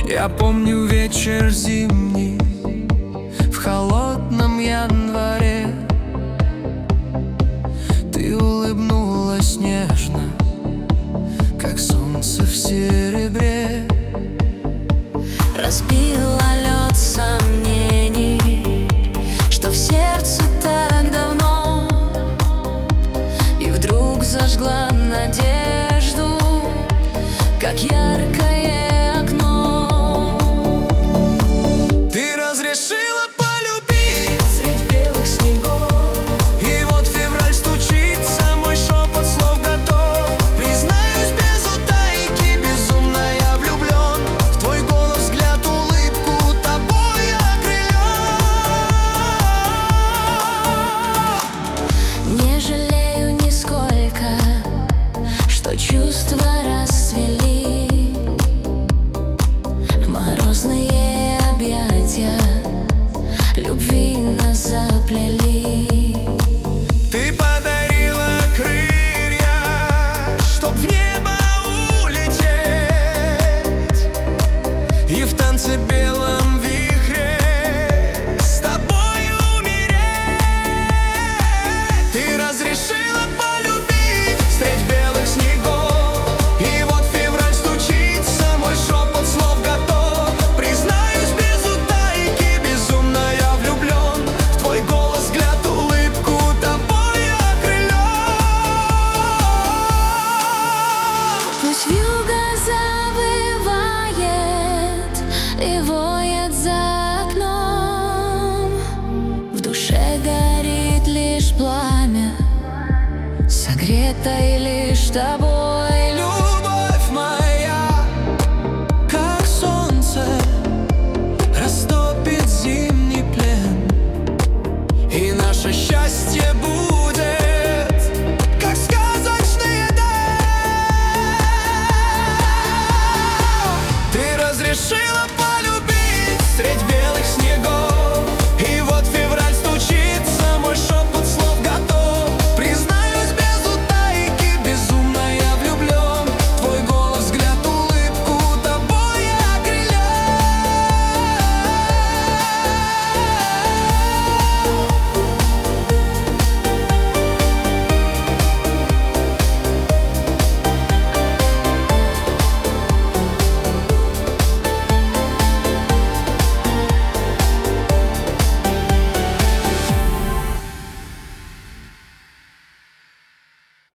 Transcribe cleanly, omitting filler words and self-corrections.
Я помню вечер зимний в холодном январе. Ты улыбнулась нежно, как солнце в серебре. Разбила лед сомнений, что в сердце так давно, и вдруг зажгла надежду, как яркое окно. Ты разрешила полюбить средь белых снегов, и вот февраль стучится, мой шепот слов готов. Признаюсь без утайки, безумно я влюблен в твой голос, взгляд, улыбку, тобой окрылен. не жалею нисколько, что чувства расцвели. Морозные объятия любви нас заплели. Ты подарила крылья, чтоб в небо улететь, и в танце белом вихре с тобой умереть. Ты разрешила полюбить средь белых снегов, и вот февраль стучится, мой шепот слов готов. Признаюсь без утайки, безумно я влюблен в твой голос, взгляд, улыбку, тобой окрылен. Пусть вьюга завывает и воет за окном, в душе горит лишь пламя, согретой лишь тобой.